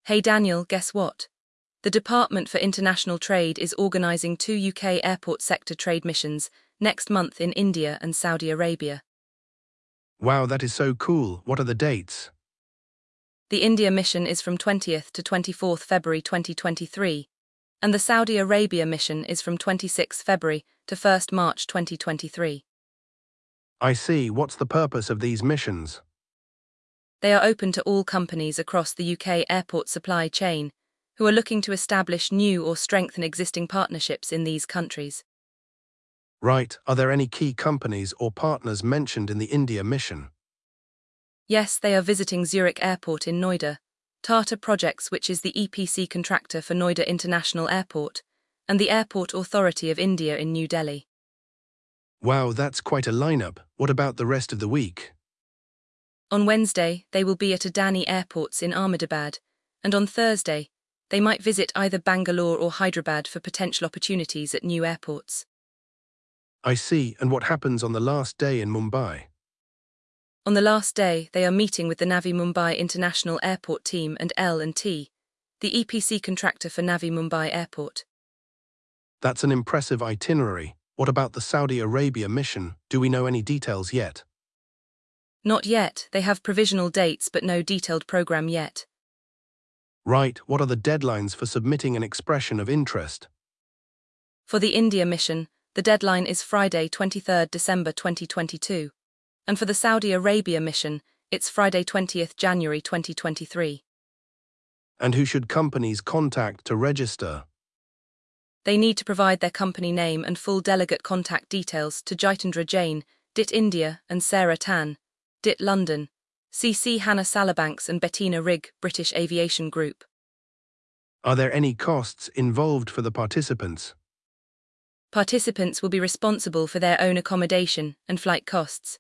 Hey Daniel, guess what? The Department for International Trade is organising 2 UK airport sector trade missions next month in India and Saudi Arabia. Wow, that is so cool. What are the dates? The India mission is from 20th to 24th February 2023, and the Saudi Arabia mission is from 26th February to 1st March 2023. I see. What's the purpose of these missions? They are open to all companies across the UK airport supply chain who are looking to establish new or strengthen existing partnerships in these countries. Right, are there any key companies or partners mentioned in the India mission? Yes, they are visiting Zurich Airport in Noida, Tata Projects, which is the EPC contractor for Noida International Airport, and the Airport Authority of India in New Delhi. Wow, that's quite a lineup. What about the rest of the week? On Wednesday, they will be at Adani Airports in Ahmedabad, and on Thursday, they might visit either Bangalore or Hyderabad for potential opportunities at new airports. I see, and what happens on the last day in Mumbai? On the last day, they are meeting with the Navi Mumbai International Airport team and L&T, the EPC contractor for Navi Mumbai Airport. That's an impressive itinerary. What about the Saudi Arabia mission? Do we know any details yet? Not yet, they have provisional dates but no detailed program yet. Right, what are the deadlines for submitting an expression of interest? For the India mission, the deadline is Friday 23 December 2022, and for the Saudi Arabia mission, it's Friday 20th January 2023. And who should companies contact to register? They need to provide their company name and full delegate contact details to Jitendra Jain, DIT India, and Sarah Tan, DIT London, CC Hannah Salabanks and Bettina Rigg, British Aviation Group. Are there any costs involved for the participants? Participants will be responsible for their own accommodation and flight costs.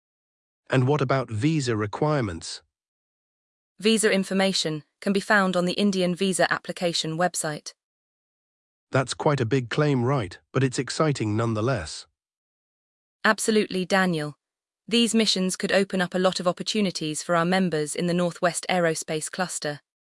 And what about visa requirements? Visa information can be found on the Indian visa application website. That's quite a big claim, right? But it's exciting nonetheless. Absolutely, Daniel. These missions could open up a lot of opportunities for our members in the Northwest Aerospace Cluster.